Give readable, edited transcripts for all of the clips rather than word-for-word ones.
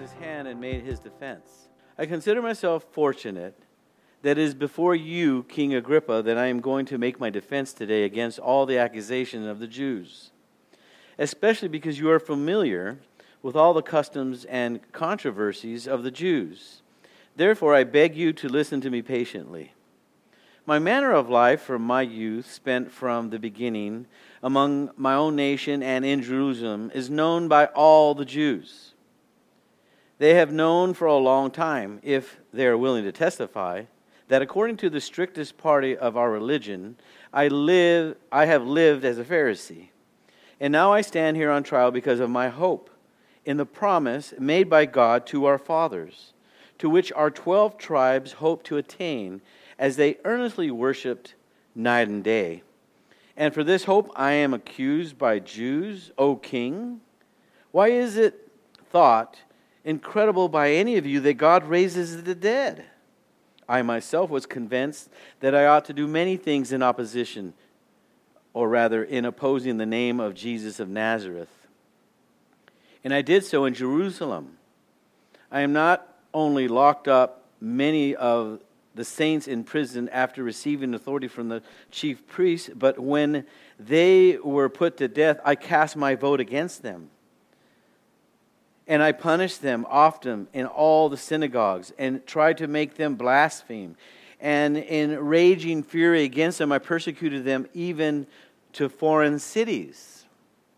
his hand and made his defense. I consider myself fortunate that it is before you, King Agrippa, that I am going to make my defense today against all the accusations of the Jews, especially because you are familiar with all the customs and controversies of the Jews. Therefore, I beg you to listen to me patiently. My manner of life from my youth, spent from the beginning among my own nation and in Jerusalem, is known by all the Jews. They have known for a long time, if they are willing to testify, that according to the strictest party of our religion, I have lived as a Pharisee. And now I stand here on trial because of my hope in the promise made by God to our fathers, to which our 12 tribes hope to attain, as they earnestly worshipped night and day. And for this hope I am accused by Jews, O king. Why is it thought incredible by any of you that God raises the dead? I myself was convinced that I ought to do many things in opposition, or rather in opposing the name of Jesus of Nazareth. And I did so in Jerusalem. I am not only locked up many of the saints in prison after receiving authority from the chief priests, but when they were put to death, I cast my vote against them. And I punished them often in all the synagogues and tried to make them blaspheme. And in raging fury against them, I persecuted them even to foreign cities.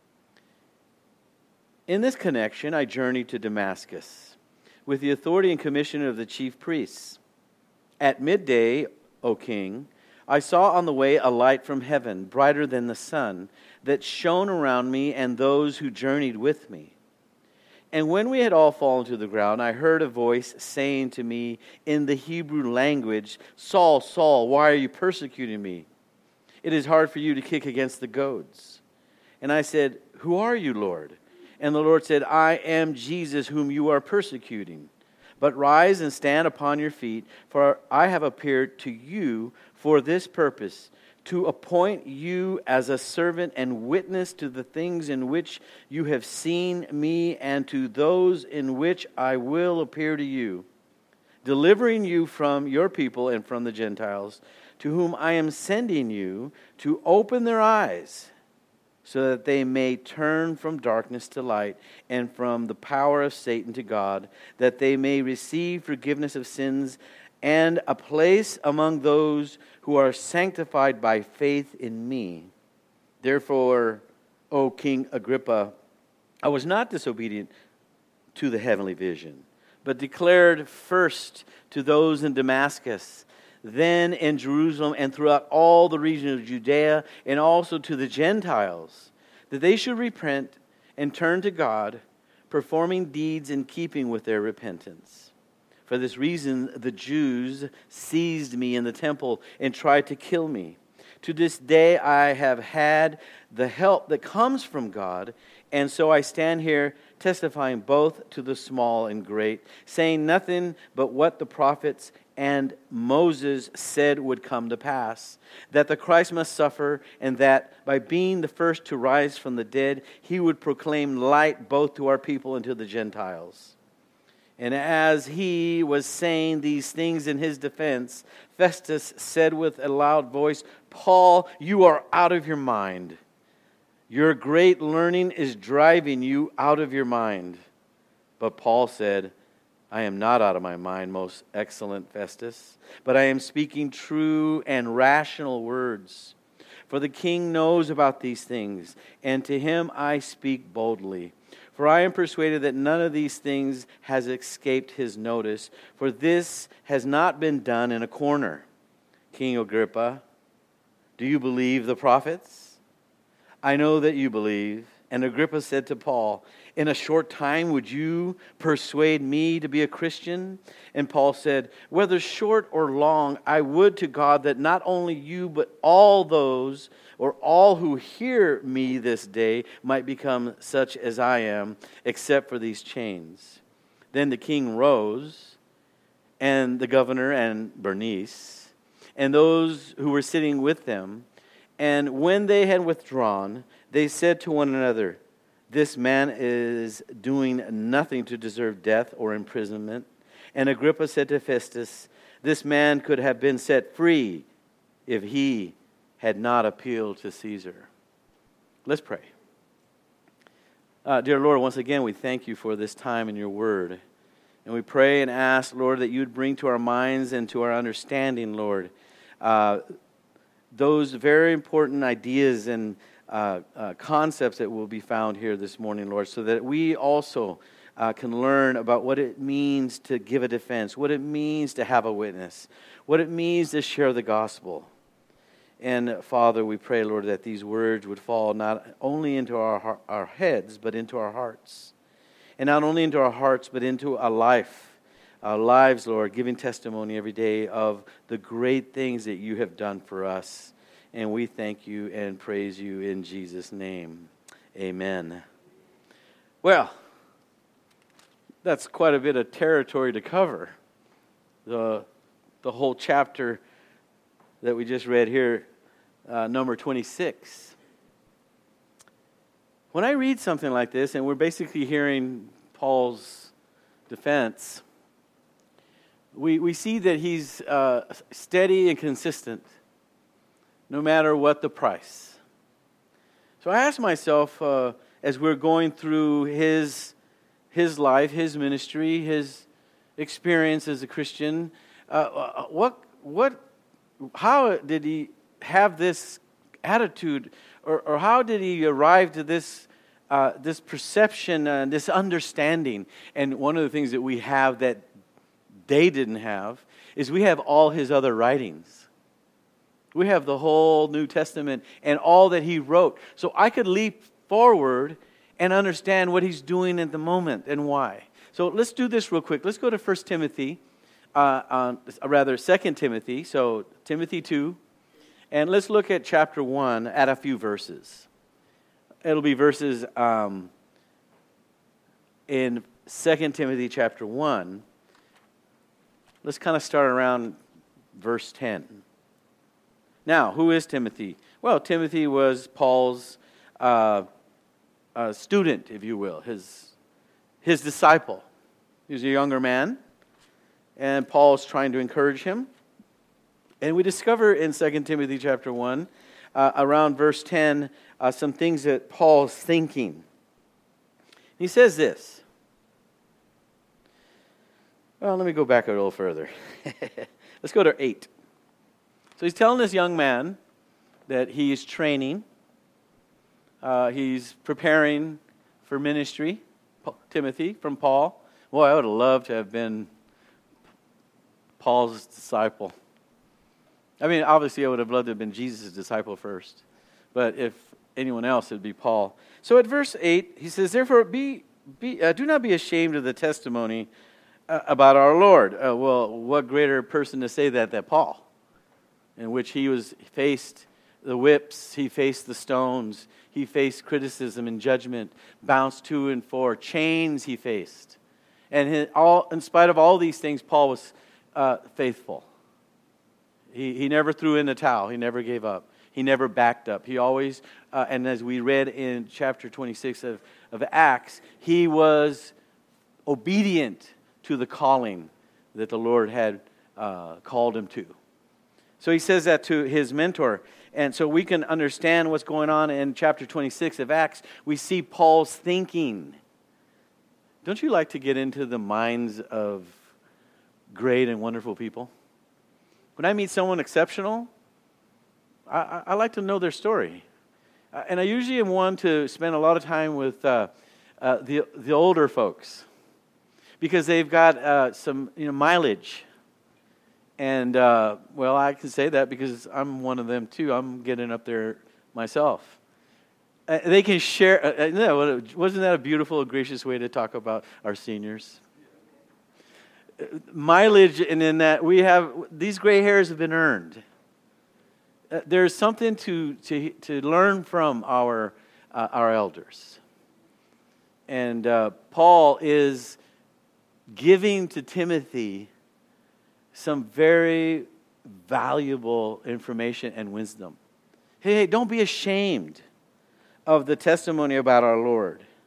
In this connection, I journeyed to Damascus with the authority and commission of the chief priests. At midday, O king, I saw on the way a light from heaven, brighter than the sun, that shone around me and those who journeyed with me. And when we had all fallen to the ground, I heard a voice saying to me in the Hebrew language, Saul, Saul, why are you persecuting me? It is hard for you to kick against the goads. And I said, Who are you, Lord? And the Lord said, I am Jesus whom you are persecuting. But rise and stand upon your feet, for I have appeared to you for this purpose, to appoint you as a servant and witness to the things in which you have seen me and to those in which I will appear to you, delivering you from your people and from the Gentiles, to whom I am sending you to open their eyes, so that they may turn from darkness to light and from the power of Satan to God, that they may receive forgiveness of sins and a place among those who are sanctified by faith in me. Therefore, O King Agrippa, I was not disobedient to the heavenly vision, but declared first to those in Damascus, then in Jerusalem and throughout all the region of Judea, and also to the Gentiles, that they should repent and turn to God, performing deeds in keeping with their repentance. For this reason, the Jews seized me in the temple and tried to kill me. To this day, I have had the help that comes from God, and so I stand here testifying both to the small and great, saying nothing but what the prophets and Moses said would come to pass, that the Christ must suffer, and that by being the first to rise from the dead, he would proclaim light both to our people and to the Gentiles. And as he was saying these things in his defense, Festus said with a loud voice, Paul, you are out of your mind. Your great learning is driving you out of your mind. But Paul said, I am not out of my mind, most excellent Festus, but I am speaking true and rational words. For the king knows about these things, and to him I speak boldly. For I am persuaded that none of these things has escaped his notice, for this has not been done in a corner. King Agrippa, do you believe the prophets? I know that you believe. And Agrippa said to Paul, in a short time would you persuade me to be a Christian? And Paul said, whether short or long, I would to God that not only you, but all those, or all who hear me this day, might become such as I am, except for these chains. Then the king rose, and the governor and Bernice, and those who were sitting with them. And when they had withdrawn, they said to one another, This man is doing nothing to deserve death or imprisonment. And Agrippa said to Festus, this man could have been set free if he had not appealed to Caesar. Let's pray. Dear Lord, once again, we thank you for this time in your word. And we pray and ask, Lord, that you would bring to our minds and to our understanding, Lord, those very important ideas and concepts that will be found here this morning, Lord, so that we also can learn about what it means to give a defense, what it means to have a witness, what it means to share the gospel. And Father, we pray, Lord, that these words would fall not only into our heads, but into our hearts. And not only into our hearts, but into our lives, Lord, giving testimony every day of the great things that you have done for us. And we thank you and praise you in Jesus' name. Amen. Well, that's quite a bit of territory to cover. The whole chapter that we just read here, number 26. When I read something like this, and we're basically hearing Paul's defense, we see that he's steady and consistent, no matter what the price. So I ask myself, as we're going through his life, his ministry, his experience as a Christian, how did he have this attitude, or how did he arrive to this perception and this understanding? And one of the things that we have that they didn't have is we have all his other writings. We have the whole New Testament and all that he wrote. So I could leap forward and understand what he's doing at the moment and why. So let's do this real quick. Let's go to 1 Timothy. 2 Timothy, so Timothy 2, and let's look at chapter 1 at a few verses. It'll be verses in 2 Timothy chapter 1. Let's kind of start around verse 10. Now, who is Timothy? Well, Timothy was Paul's student, if you will, his disciple. He was a younger man. And Paul's trying to encourage him. And we discover in 2 Timothy chapter 1, around verse 10, some things that Paul's thinking. He says this. Well, let me go back a little further. Let's go to 8. So he's telling this young man that he's training. He's preparing for ministry. Timothy, from Paul. Boy, I would have loved to have been Paul's disciple. I mean, obviously, I would have loved to have been Jesus' disciple first. But if anyone else, it would be Paul. So at verse 8, he says, therefore, do not be ashamed of the testimony about our Lord. Well, what greater person to say that than Paul? In which he faced the whips, he faced the stones, he faced criticism and judgment, bounced to and fro, chains he faced. And in spite of all these things, Paul was faithful. He never threw in the towel. He never gave up. He never backed up. He always, and as we read in chapter 26 of Acts, he was obedient to the calling that the Lord had called him to. So he says that to his mentor. And so we can understand what's going on in chapter 26 of Acts. We see Paul's thinking. Don't you like to get into the minds of great and wonderful people? When I meet someone exceptional, I like to know their story. And I usually am one to spend a lot of time with the older folks because they've got some mileage. And, well, I can say that because I'm one of them too. I'm getting up there myself. They can share. Wasn't that a beautiful, gracious way to talk about our seniors? Mileage, and in that we have these gray hairs have been earned. There's something to learn from our elders, and Paul is giving to Timothy some very valuable information and wisdom. Hey, don't be ashamed of the testimony about our Lord.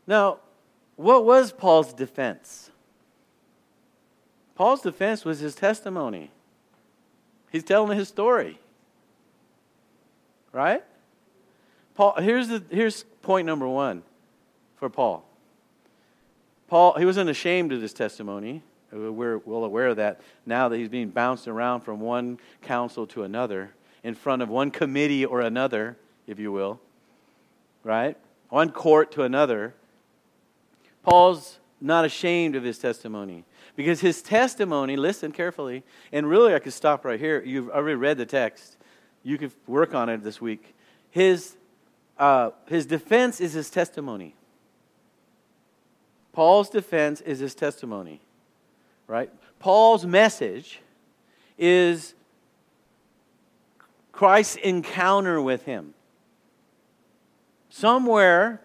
Now, what was Paul's defense? Paul's defense was his testimony. He's telling his story. Right? Paul, here's point number one for Paul. Paul, he wasn't ashamed of his testimony. We're well aware of that now that he's being bounced around from one council to another, in front of one committee or another, if you will. Right? One court to another. Paul's not ashamed of his testimony. Because his testimony, listen carefully, and really I could stop right here. You've already read the text. You could work on it this week. His defense is his testimony. Paul's defense is his testimony. Right? Paul's message is Christ's encounter with him. Somewhere,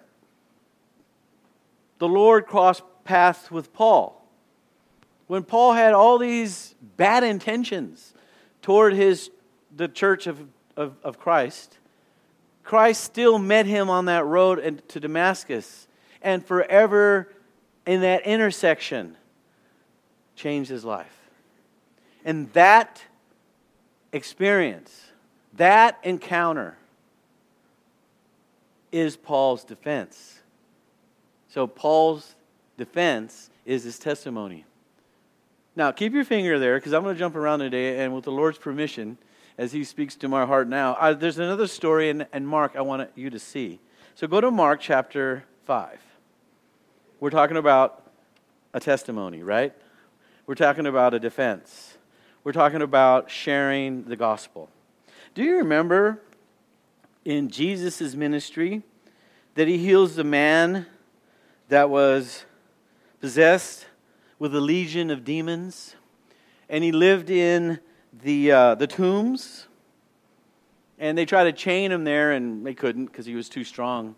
the Lord crossed paths with Paul. When Paul had all these bad intentions toward the church of Christ, Christ still met him on that road to Damascus, and forever in that intersection changed his life. And that experience, that encounter, is Paul's defense. So Paul's defense is his testimony. Now, keep your finger there, because I'm going to jump around today, and with the Lord's permission, as He speaks to my heart now, there's another story in Mark I want you to see. So go to Mark chapter 5. We're talking about a testimony, right? We're talking about a defense. We're talking about sharing the gospel. Do you remember in Jesus' ministry that He heals the man that was possessed with a legion of demons, and he lived in the tombs, and they tried to chain him there, and they couldn't because he was too strong.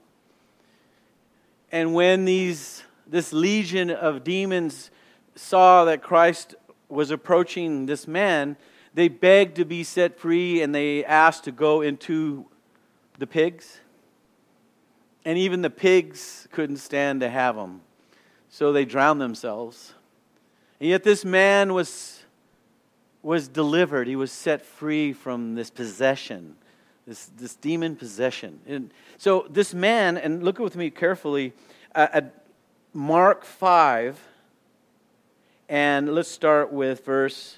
And when this legion of demons saw that Christ was approaching this man, they begged to be set free, and they asked to go into the pigs. And even the pigs couldn't stand to have them, so they drowned themselves. And yet this man was delivered. He was set free from this possession, this demon possession. And so this man, and look with me carefully at Mark 5, and let's start with verse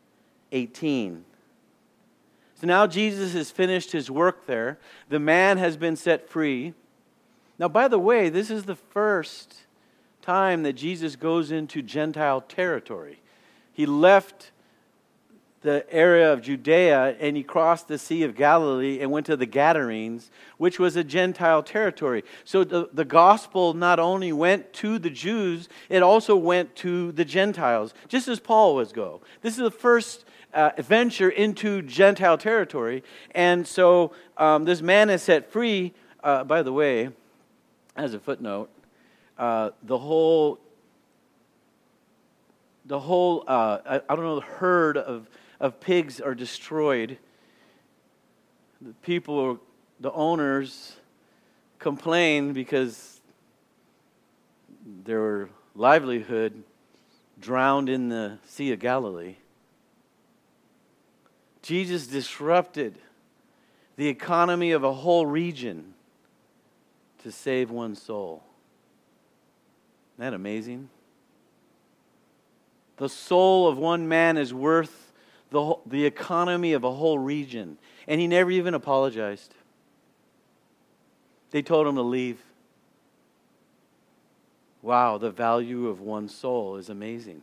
18. So now Jesus has finished His work there. The man has been set free. Now, by the way, this is the first time that Jesus goes into Gentile territory. He left the area of Judea and He crossed the Sea of Galilee and went to the Gadarenes, which was a Gentile territory. So the gospel not only went to the Jews, it also went to the Gentiles, just as Paul was go. This is the first venture into Gentile territory. And so this man is set free. By the way, as a footnote, the whole I don't know, the herd of pigs are destroyed. The people, the owners, complain because their livelihood drowned in the Sea of Galilee. Jesus disrupted the economy of a whole region to save one soul. Isn't that amazing? The soul of one man is worth the economy of a whole region. And He never even apologized. They told him to leave. Wow, the value of one soul is amazing.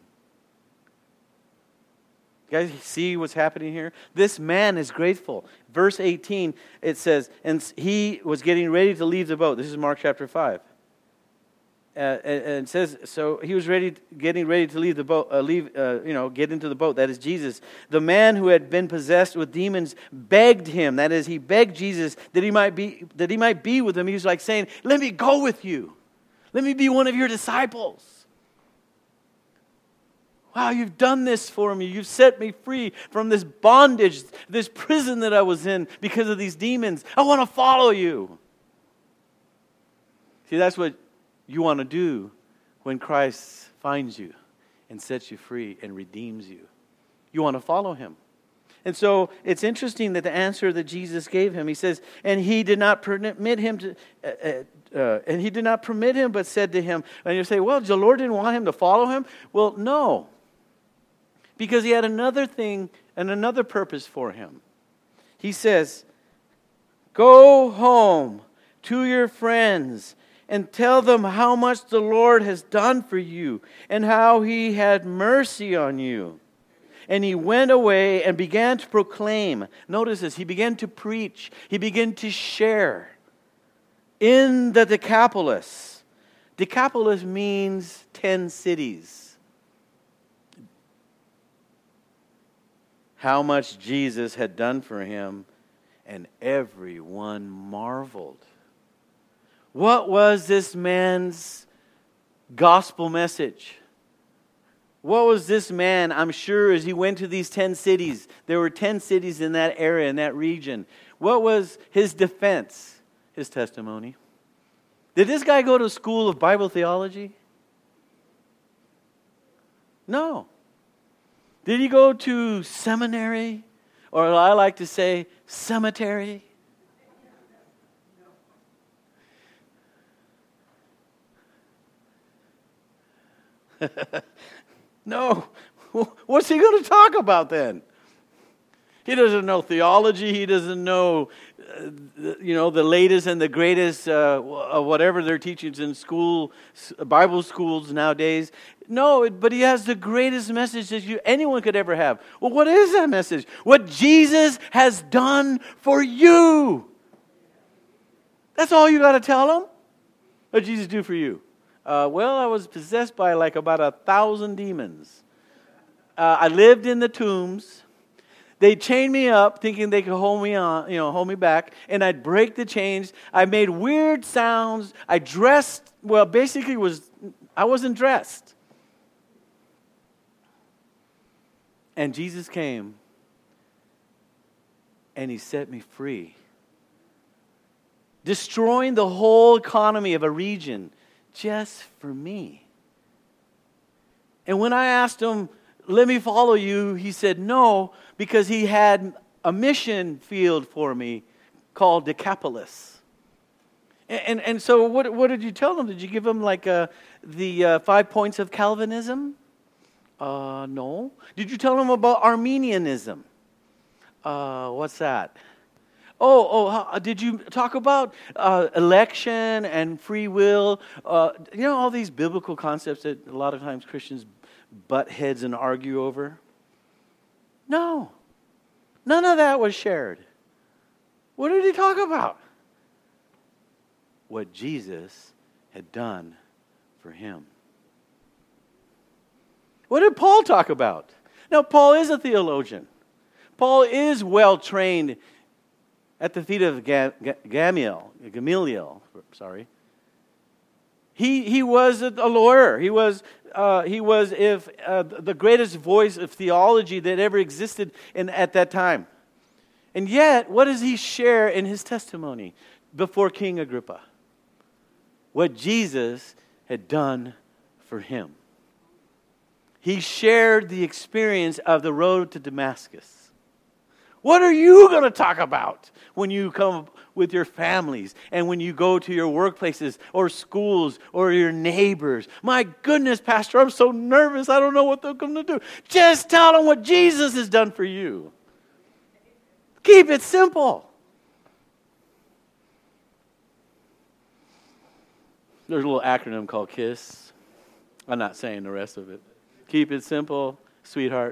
You guys see what's happening here? This man is grateful. Verse 18, it says, and he was getting ready to leave the boat. This is Mark chapter 5. And it says, so he was getting ready to leave the boat, get into the boat. That is Jesus. The man who had been possessed with demons begged him. That is, he begged Jesus that he might be with him. He was like saying, "Let me go with you. Let me be one of your disciples. Wow, you've done this for me. You've set me free from this bondage, this prison that I was in because of these demons. I want to follow you." See, that's what you want to do when Christ finds you and sets you free and redeems you? You want to follow him. And so it's interesting that the answer that Jesus gave him, he says, and he did not permit him but said to him, and you say, well, the Lord didn't want him to follow him. Well, no, because he had another thing and another purpose for him. He says, go home to your friends and tell them how much the Lord has done for you and how he had mercy on you. And he went away and began to proclaim. Notice this, he began to preach. He began to share in the Decapolis. Decapolis means 10 cities. How much Jesus had done for him, and everyone marveled. What was this man's gospel message? What was this man, I'm sure, as he went to these 10 cities? There were 10 cities in that area, in that region. What was his defense? His testimony. Did this guy go to school of Bible theology? No. Did he go to seminary? Or I like to say, cemetery? No. What's he going to talk about then? He doesn't know theology. He doesn't know, the latest and the greatest, whatever they're teaching in school, Bible schools nowadays. No, but he has the greatest message that anyone could ever have. Well, what is that message? What Jesus has done for you. That's all you got to tell them? What did Jesus do for you? Well, I was possessed by about 1,000 demons. I lived in the tombs. They chained me up thinking they could hold me back, and I'd break the chains. I made weird sounds. I dressed, I wasn't dressed. And Jesus came, and he set me free. Destroying the whole economy of a region just for me. And when I asked him, let me follow you, he said no, because he had a mission field for me called Decapolis. And so what did you tell them? Did you give them the 5 points of Calvinism? No. Did you tell them about Arminianism? What's that? Did you talk about election and free will? All these biblical concepts that a lot of times Christians butt heads and argue over? No. None of that was shared. What did he talk about? What Jesus had done for him. What did Paul talk about? Now, Paul is a theologian. Paul is well trained at the feet of Gamaliel. He was a lawyer. He was the greatest voice of theology that ever existed at that time. And yet, what does he share in his testimony before King Agrippa? What Jesus had done for him. He shared the experience of the road to Damascus. What are you going to talk about when you come with your families and when you go to your workplaces or schools or your neighbors? My goodness, Pastor, I'm so nervous. I don't know what they're going to do. Just tell them what Jesus has done for you. Keep it simple. There's a little acronym called KISS. I'm not saying the rest of it. Keep it simple, sweetheart.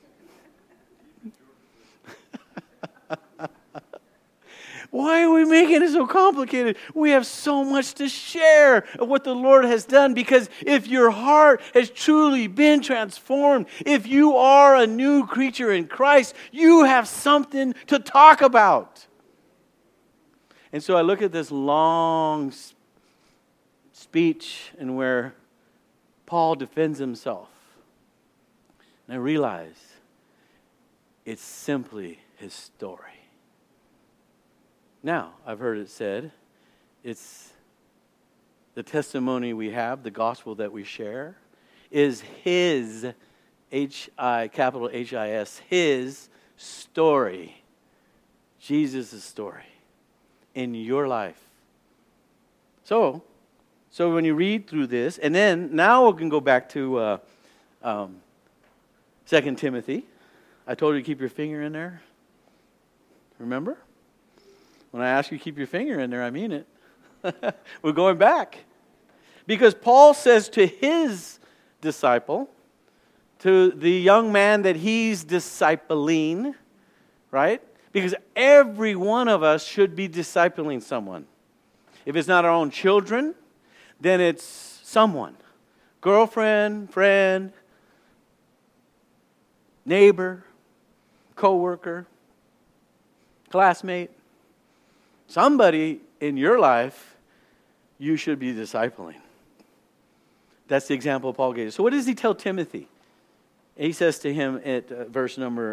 Why are we making it so complicated? We have so much to share of what the Lord has done, because if your heart has truly been transformed, if you are a new creature in Christ, you have something to talk about. And so I look at this long speech and where Paul defends himself. And I realize it's simply his story. Now, I've heard it said, it's the testimony we have, the gospel that we share, is His, capital H-I-S, His story. Jesus' story in your life. So when you read through this, and then now we can go back to 2 Timothy. I told you to keep your finger in there. Remember? When I ask you to keep your finger in there, I mean it. We're going back. Because Paul says to his disciple, to the young man that he's discipling, right? Because every one of us should be discipling someone. If it's not our own children, then it's someone. Girlfriend, friend, neighbor, coworker, classmate. Somebody in your life you should be discipling. That's the example Paul gave. So what does he tell Timothy? He says to him at verse number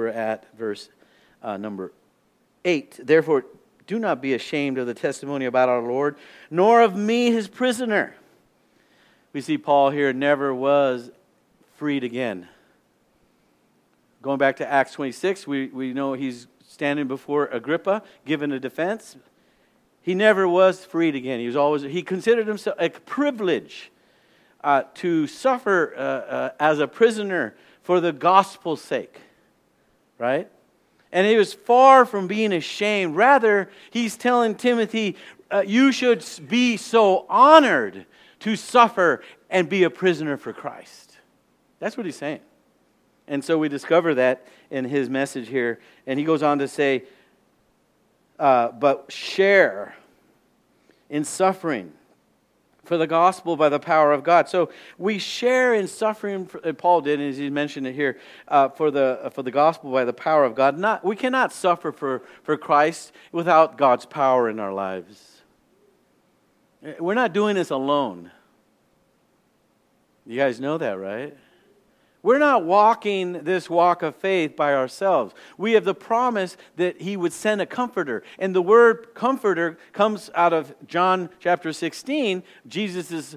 8, therefore, do not be ashamed of the testimony about our Lord, nor of me, his prisoner. We see Paul here never was freed again. Going back to Acts 26, we know he's standing before Agrippa, given a defense. He never was freed again. He considered himself a privilege to suffer as a prisoner for the gospel's sake, right? And he was far from being ashamed. Rather, he's telling Timothy, you should be so honored to suffer and be a prisoner for Christ. That's what he's saying. And so we discover that in his message here. And he goes on to say, but share in suffering for the gospel by the power of God. So we share in suffering, Paul did, as he mentioned it here, for the gospel by the power of God. We cannot suffer for Christ without God's power in our lives. We're not doing this alone. You guys know that, right? We're not walking this walk of faith by ourselves. We have the promise that He would send a comforter. And the word comforter comes out of John chapter 16. Jesus is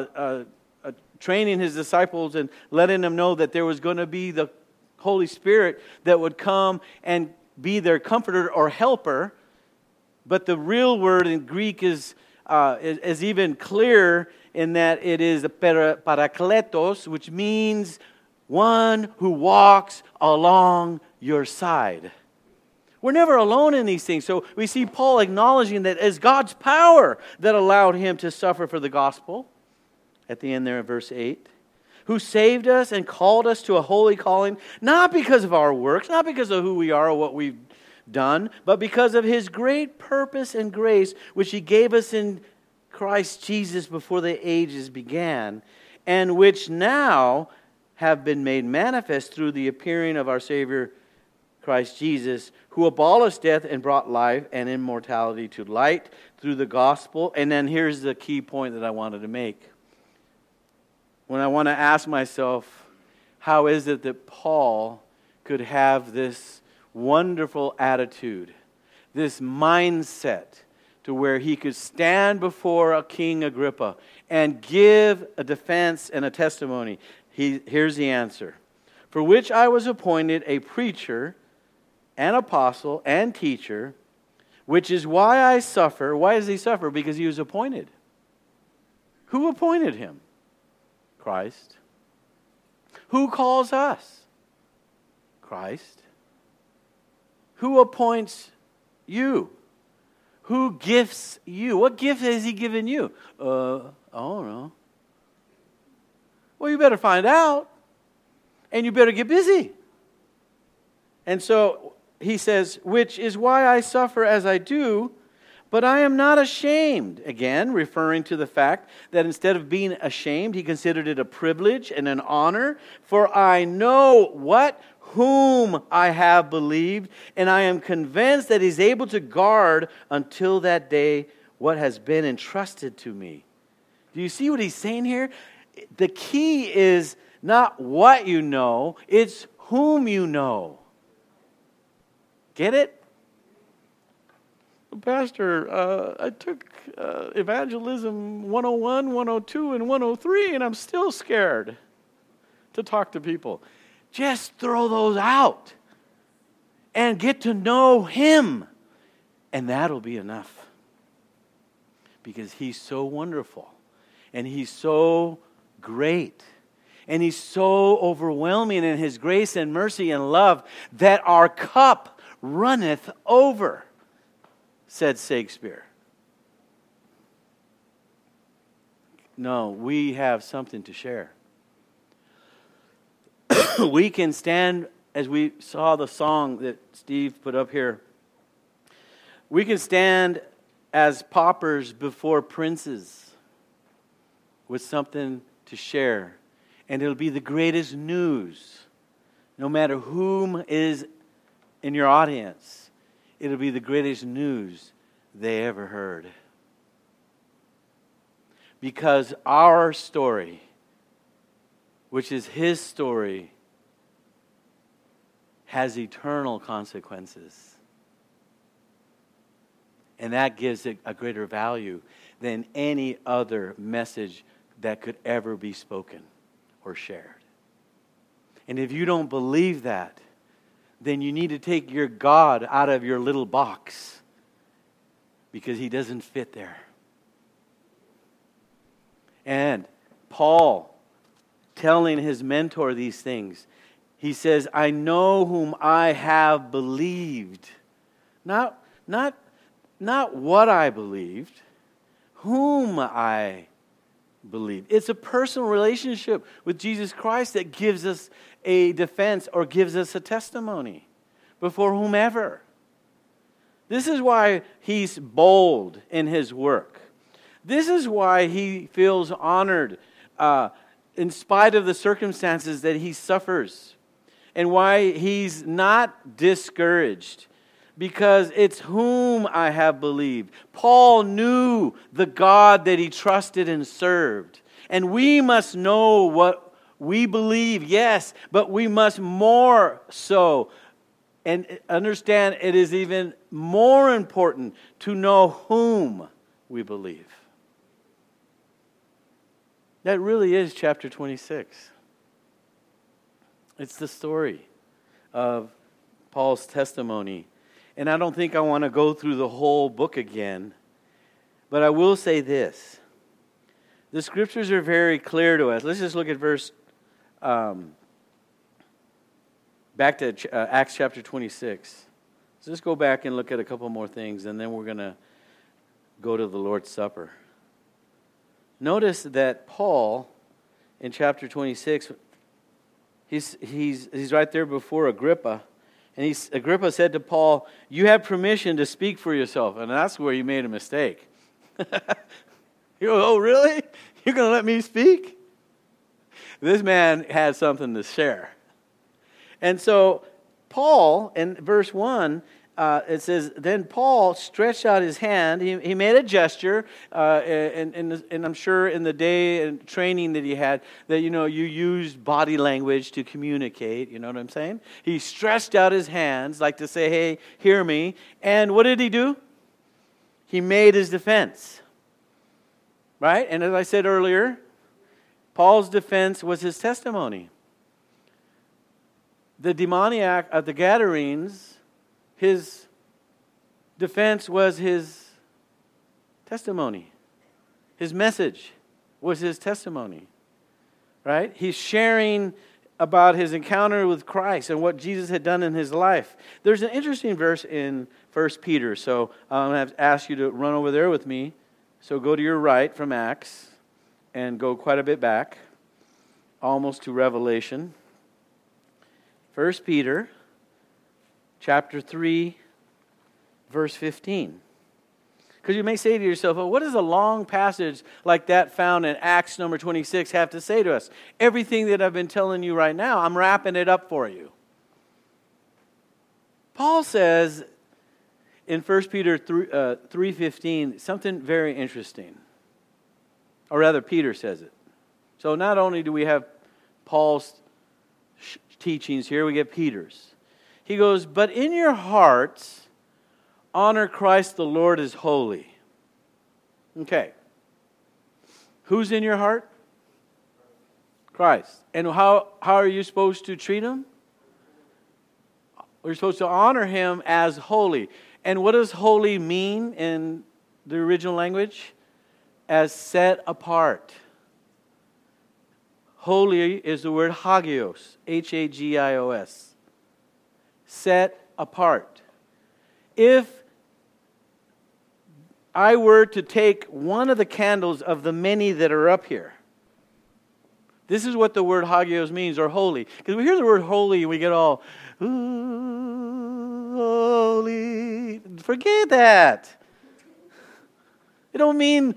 training His disciples and letting them know that there was going to be the Holy Spirit that would come and be their comforter or helper. But the real word in Greek is even clearer in that it is parakletos, which means one who walks along your side. We're never alone in these things. So we see Paul acknowledging that it's God's power that allowed him to suffer for the gospel. At the end there of verse 8. Who saved us and called us to a holy calling, not because of our works, not because of who we are or what we've done, but because of His great purpose and grace, which He gave us in Christ Jesus before the ages began, and which now have been made manifest through the appearing of our Savior Christ Jesus, who abolished death and brought life and immortality to light through the gospel. And then here's the key point that I wanted to make. When I want to ask myself, how is it that Paul could have this wonderful attitude, this mindset, to where he could stand before a King Agrippa and give a defense and a testimony? Here's the answer. For which I was appointed a preacher, an apostle, and teacher, which is why I suffer. Why does he suffer? Because he was appointed. Who appointed him? Christ. Who calls us? Christ. Who appoints you? Who gifts you? What gift has He given you? I don't know. Well, you better find out. And you better get busy. And so he says, which is why I suffer as I do, but I am not ashamed. Again, referring to the fact that instead of being ashamed, he considered it a privilege and an honor. For I know what? Whom I have believed, and I am convinced that He's able to guard until that day what has been entrusted to me. Do you see what he's saying here? The key is not what you know, it's whom you know. Get it? Pastor, I took Evangelism 101, 102, and 103, and I'm still scared to talk to people. Just throw those out and get to know Him, and that'll be enough. Because He's so wonderful, and He's so great, and He's so overwhelming in His grace and mercy and love that our cup runneth over, said Shakespeare. No, we have something to share. We can stand, as we saw the song that Steve put up here, we can stand as paupers before princes with something to share. And it'll be the greatest news. No matter whom is in your audience, it'll be the greatest news they ever heard. Because our story, which is His story, has eternal consequences. And that gives it a greater value than any other message that could ever be spoken or shared. And if you don't believe that, then you need to take your God out of your little box, because He doesn't fit there. And Paul, telling his mentor these things, he says, I know whom I have believed. Not what I believed, whom I believed. It's a personal relationship with Jesus Christ that gives us a defense or gives us a testimony before whomever. This is why he's bold in his work. This is why he feels honored in spite of the circumstances that he suffers, and why he's not discouraged, because it's whom I have believed. Paul knew the God that he trusted and served. And we must know what we believe, yes, but we must more so and understand it is even more important to know whom we believe. That really is chapter 26. It's the story of Paul's testimony. And I don't think I want to go through the whole book again, but I will say this. The scriptures are very clear to us. Let's just look at back to Acts chapter 26. So let's go back and look at a couple more things, and then we're going to go to the Lord's Supper. Notice that Paul, in chapter 26, he's right there before Agrippa. And Agrippa said to Paul, you have permission to speak for yourself. And that's where you made a mistake. You go, oh, really? You're going to let me speak? This man had something to share. And so Paul, in verse 1, it says, then Paul stretched out his hand. He made a gesture, and I'm sure in the day and training that he had, that, you used body language to communicate. You know what I'm saying? He stretched out his hands like to say, hey, hear me. And what did he do? He made his defense. Right? And as I said earlier, Paul's defense was his testimony. The demoniac of the Gadarenes, his defense was his testimony. His message was his testimony. Right? He's sharing about his encounter with Christ and what Jesus had done in his life. There's an interesting verse in 1 Peter. So I'm going to have to ask you to run over there with me. So go to your right from Acts and go quite a bit back, almost to Revelation. 1 Peter chapter 3, verse 15. Because you may say to yourself, well, what does a long passage like that found in Acts number 26 have to say to us? Everything that I've been telling you right now, I'm wrapping it up for you. Paul says in 1 Peter 3:15 something very interesting. Or rather, Peter says it. So not only do we have Paul's teachings here, we get Peter's. He goes, but in your hearts honor Christ the Lord as holy. Okay. Who's in your heart? Christ. And how are you supposed to treat Him? We're supposed to honor Him as holy. And what does holy mean in the original language? As set apart. Holy is the word hagios, Hagios. Set apart. If I were to take one of the candles of the many that are up here, this is what the word hagios means, or holy. Because we hear the word holy and we get all, ooh, holy. Forget that. It don't mean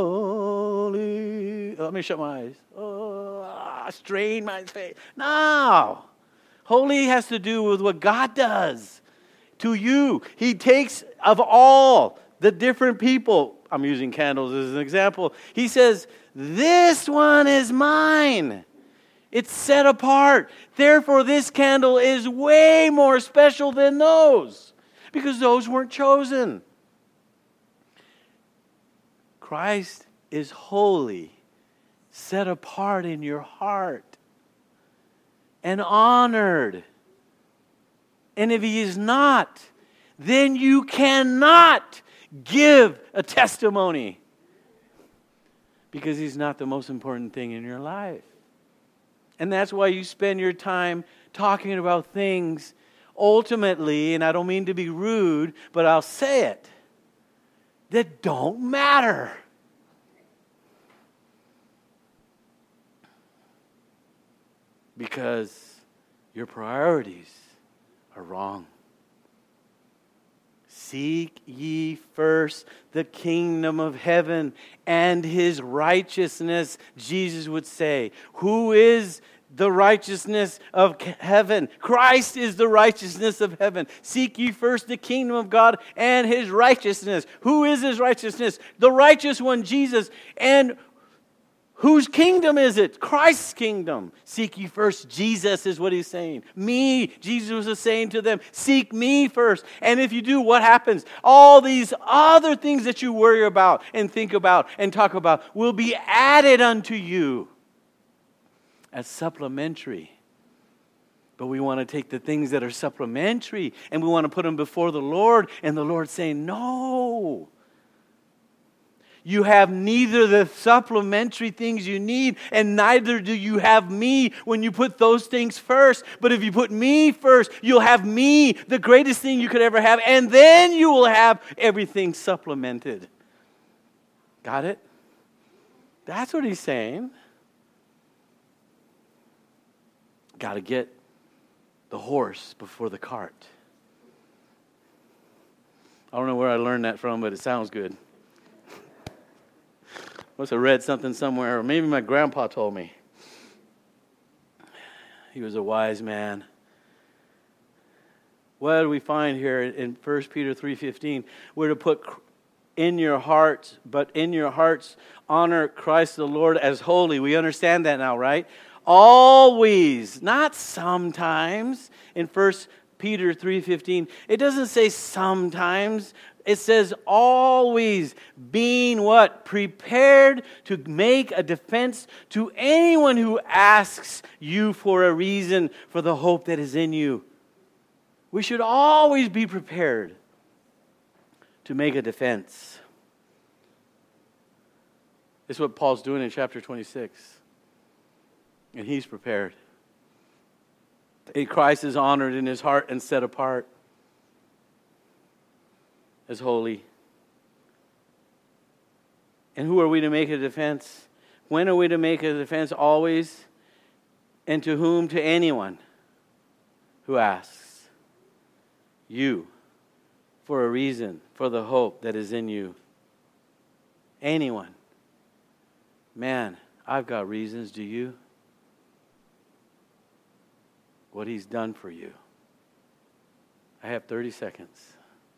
holy. Let me shut my eyes. Strain my face. No. Holy has to do with what God does to you. He takes of all the different people. I'm using candles as an example. He says, this one is mine. It's set apart. Therefore, this candle is way more special than those, because those weren't chosen. Christ is holy, set apart in your heart, and honored. And if He is not, then you cannot give a testimony, because He's not the most important thing in your life. And that's why you spend your time talking about things ultimately, and I don't mean to be rude, but I'll say it, that don't matter. Because your priorities are wrong. Seek ye first the kingdom of heaven and His righteousness, Jesus would say. Who is the righteousness of heaven? Christ is the righteousness of heaven. Seek ye first the kingdom of God and His righteousness. Who is His righteousness? The righteous one, Jesus. And whose kingdom is it? Christ's kingdom. Seek ye first Jesus is what He's saying. Me, Jesus was saying to them, seek me first. And if you do, what happens? All these other things that you worry about and think about and talk about will be added unto you as supplementary. But we want to take the things that are supplementary and we want to put them before the Lord, and the Lord's saying, no. You have neither the supplementary things you need, and neither do you have me when you put those things first. But if you put me first, you'll have me, the greatest thing you could ever have, and then you will have everything supplemented. Got it? That's what He's saying. Got to get the horse before the cart. I don't know where I learned that from, but it sounds good. Must have read something somewhere, or maybe my grandpa told me. He was a wise man. What do we find here in 1 Peter 3:15? We're to put in your hearts, but in your hearts honor Christ the Lord as holy. We understand that now, right? Always, not sometimes. In 1 Peter 3:15, it doesn't say sometimes. It says always, being what? Prepared to make a defense to anyone who asks you for a reason for the hope that is in you. We should always be prepared to make a defense. This is what Paul's doing in chapter 26. And he's prepared. And Christ is honored in his heart and set apart as holy. And who are we to make a defense? When are we to make a defense? Always. And to whom? To anyone who asks. You. For a reason. For the hope that is in you. Anyone. Man, I've got reasons. Do you? What he's done for you. I have 30 seconds.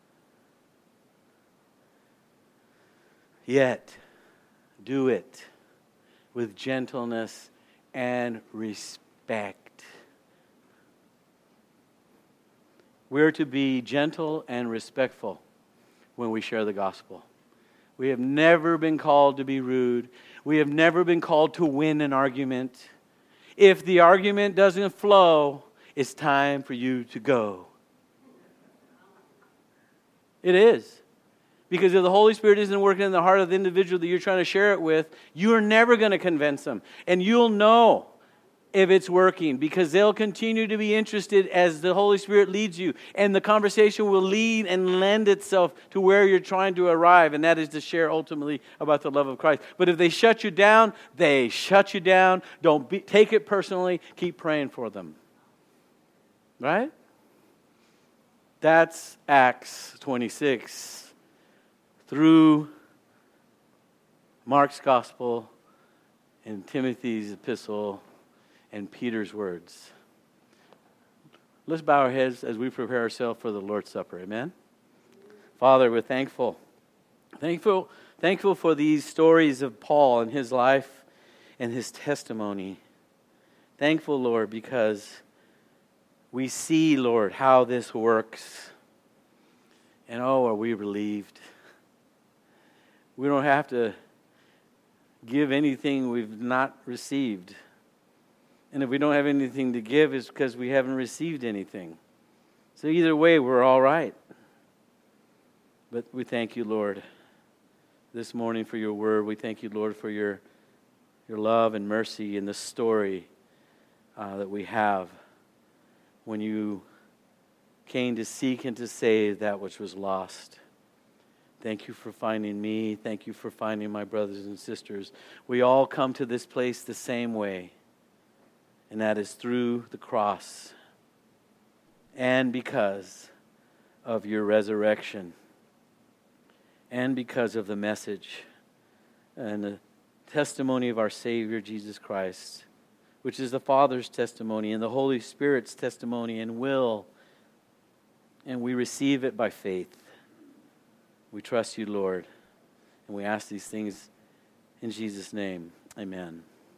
Yet, do it with gentleness and respect. We're to be gentle and respectful when we share the gospel. We have never been called to be rude. We have never been called to win an argument. If the argument doesn't flow, it's time for you to go. It is. Because if the Holy Spirit isn't working in the heart of the individual that you're trying to share it with, you are never going to convince them. And you'll know if it's working, because they'll continue to be interested as the Holy Spirit leads you. And the conversation will lead and lend itself to where you're trying to arrive, and that is to share ultimately about the love of Christ. But if they shut you down, they shut you down. Take it personally. Keep praying for them. Right? That's Acts 26. Through Mark's gospel and Timothy's epistle and Peter's words. Let's bow our heads as we prepare ourselves for the Lord's Supper. Amen? Father, we're thankful. Thankful for these stories of Paul and his life and his testimony. Thankful, Lord, because we see, Lord, how this works. And oh, are we relieved. We don't have to give anything we've not received. And if we don't have anything to give, it's because we haven't received anything. So either way, we're all right. But we thank you, Lord, this morning for your word. We thank you, Lord, for your love and mercy in the story that we have when you came to seek and to save that which was lost. Thank you for finding me. Thank you for finding my brothers and sisters. We all come to this place the same way, and that is through the cross and because of your resurrection and because of the message and the testimony of our Savior Jesus Christ, which is the Father's testimony and the Holy Spirit's testimony and will, and we receive it by faith. We trust you, Lord, and we ask these things in Jesus' name. Amen.